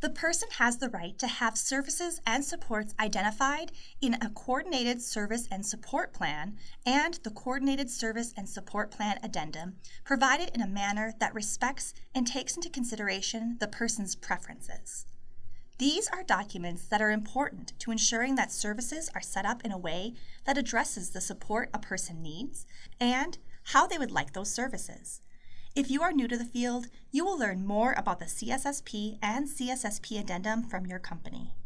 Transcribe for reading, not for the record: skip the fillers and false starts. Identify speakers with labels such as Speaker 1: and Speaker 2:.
Speaker 1: The person has the right to have services and supports identified in a Coordinated Service and Support Plan and the Coordinated Service and Support Plan Addendum provided in a manner that respects and takes into consideration the person's preferences. These are documents that are important to ensuring that services are set up in a way that addresses the support a person needs and how they would like those services. If you are new to the field, you will learn more about the CSSP and CSSP Addendum from your company.